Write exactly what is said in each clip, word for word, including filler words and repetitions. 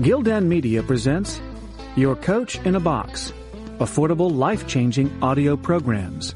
Gildan Media presents Your Coach in a Box, affordable, life-changing audio programs.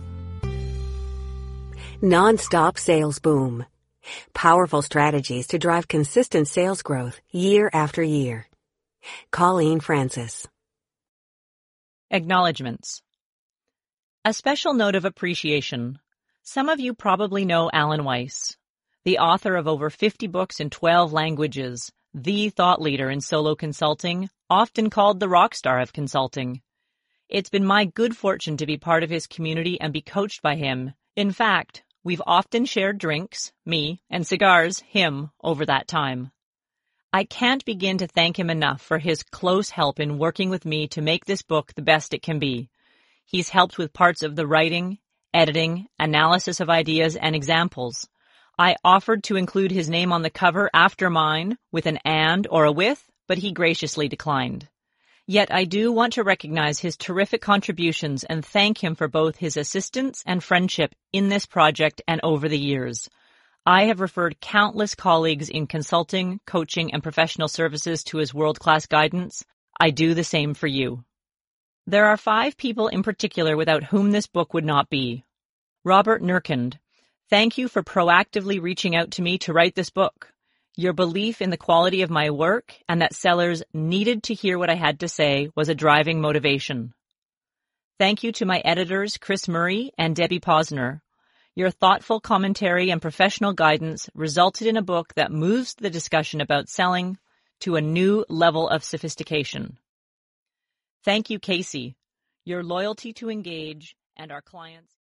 Non-stop sales boom. Powerful strategies to drive consistent sales growth year after year. Colleen Francis. Acknowledgements. A special note of appreciation. Some of you probably know Alan Weiss, the author of over fifty books in twelve languages, the thought leader in solo consulting, often called the rock star of consulting. It's been my good fortune to be part of his community and be coached by him. In fact, we've often shared drinks, me, and cigars, him, over that time. I can't begin to thank him enough for his close help in working with me to make this book the best it can be. He's helped with parts of the writing, editing, analysis of ideas, and examples. I offered to include his name on the cover after mine with an and or a with, but he graciously declined. Yet I do want to recognize his terrific contributions and thank him for both his assistance and friendship in this project and over the years. I have referred countless colleagues in consulting, coaching, and professional services to his world-class guidance. I do the same for you. There are five people in particular without whom this book would not be. Robert Nurkind. Thank you for proactively reaching out to me to write this book. Your belief in the quality of my work and that sellers needed to hear what I had to say was a driving motivation. Thank you to my editors, Chris Murray and Debbie Posner. Your thoughtful commentary and professional guidance resulted in a book that moves the discussion about selling to a new level of sophistication. Thank you, Casey. Your loyalty to Engage and our clients